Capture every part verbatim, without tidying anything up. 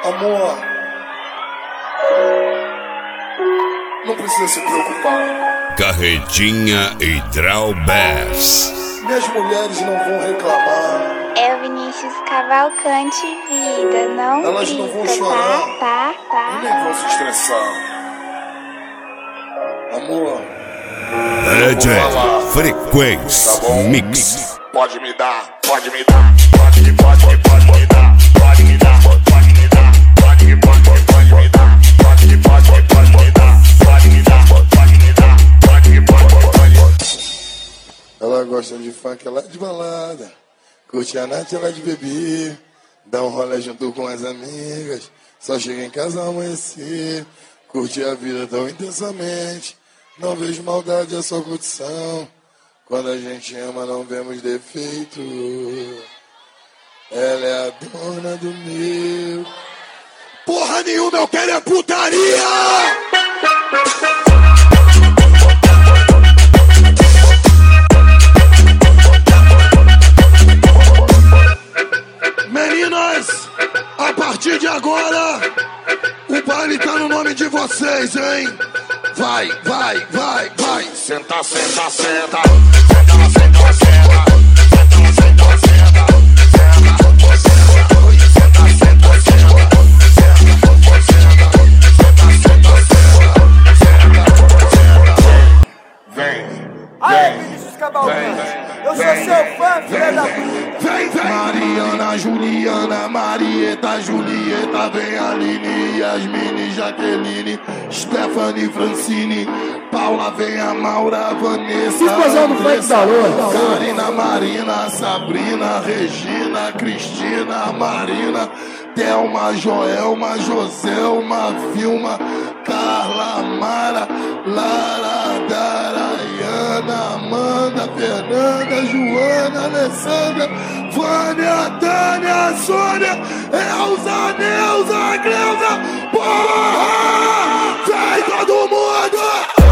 Amor, não precisa se preocupar. Carretinha e Drawbass. Minhas mulheres não vão reclamar. É o Vinícius Cavalcante, vida, não Elas grita, não vão chorar. tá, tá, tá. E nem vão se estressar. Amor, D J falar. Frequência Tá bom? Mix. Pode me dar, pode me dar, pode me, pode me, pode me dar, pode me dar, pode me dar, pode me, pode me, pode me dar, pode me, pode me, pode me dar, pode me dar, pode me dar, pode me, pode me, pode me. Ela gosta de funk, ela é de balada, curte a noite, ela é de beber, dá um rolê junto com as amigas, só chega em casa ao amanhecer, curte a vida tão intensamente, não vejo maldade, é só curtição. Quando a gente ama, não vemos defeito. Ela é a dona do meu. Porra nenhuma, eu quero é putaria! Meninas, a partir de agora, o baile tá no nome de vocês, hein? Vai, vai, vai, vai. Senta, senta, senta. Senta, senta, senta. Senta, senta, senta. Senta, senta, senta, senta. Vem, Aí, Vinícius Cavalcante, eu sou seu fã, filha da puta. vem, vem. Mariana, Juliana, Marieta, Julieta, vem Aline, Yasmine, Jaqueline, Stephanie, Francine, Paula, vem a Maura, Vanessa, Explosão do funk da lua. Karina, Marina, Sabrina, Regina, Cristina, Marina, Thelma, Joelma, Joselma, Vilma, Carla, Mara, Lara, Darayana, Amanda, Fernanda, Joana, Alessandra, Vânia, Tânia, Sônia, Elza, Neuza, Cleusa, porra! Vem todo mundo!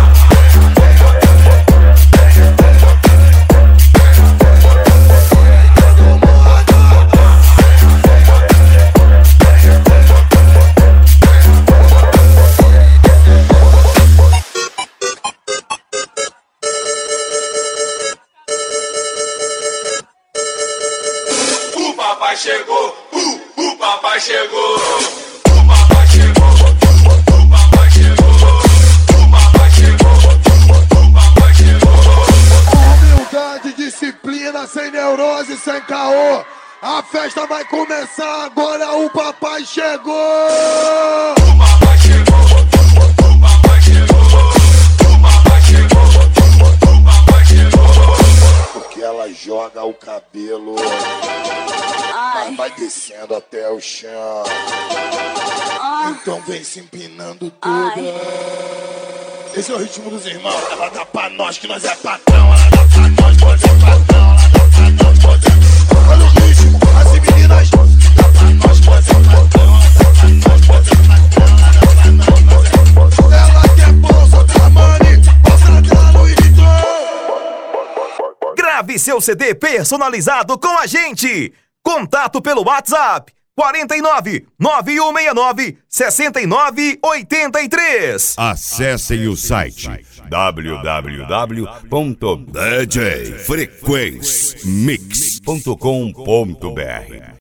Papai chegou, uh, o papai chegou. O papai chegou, o papai chegou. O papai chegou, o papai chegou. Humildade, disciplina, sem neurose, sem caô. A festa vai começar agora, o papai chegou. O papai chegou, o papai chegou. O papai chegou, o papai chegou. Porque ela joga o cabelo, mas vai descendo até o chão. Então vem se empinando toda. Esse é o ritmo dos irmãos. Ela dá pra nós que nós é patrão. Ela dá pra nós, pode é patrão. Ela dá pra nós, pode é. Olha o ritmo, as meninas. Dá pra nós, pode é patrão. Ela dá pra nós, pode é patrão. Ela dá pra nós, pode é. Ela quer bolsa da money, bolsa da Louis Vuitton. Grave seu C D personalizado com a gente. Contato pelo WhatsApp quarenta e nove, nove um seis nove, sessenta e nove oitenta e três. Acessem o site w w w ponto d j frequência mix ponto com ponto b r.